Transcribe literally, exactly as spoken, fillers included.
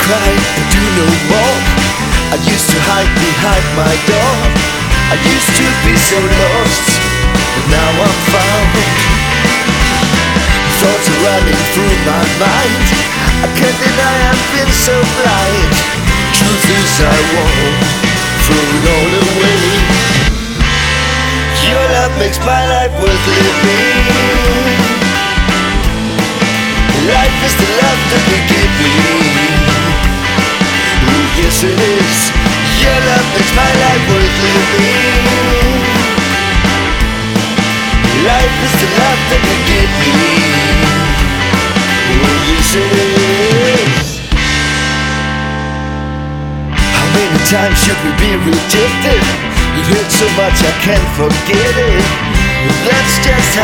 cry and do no more. I used to hide behind my door. I used to be so lost, but now I'm found. Thoughts are running through my mind. I can't deny I've been so blind. Truth is I won't throw it all away. Your love makes my life worth living. Life is the love that we give me. Oh yes it is. Your love makes my life worth living. Life is the love that we give me. Oh yes it is. How many times should we be rejected? It hurts so much I can't forget it. That's just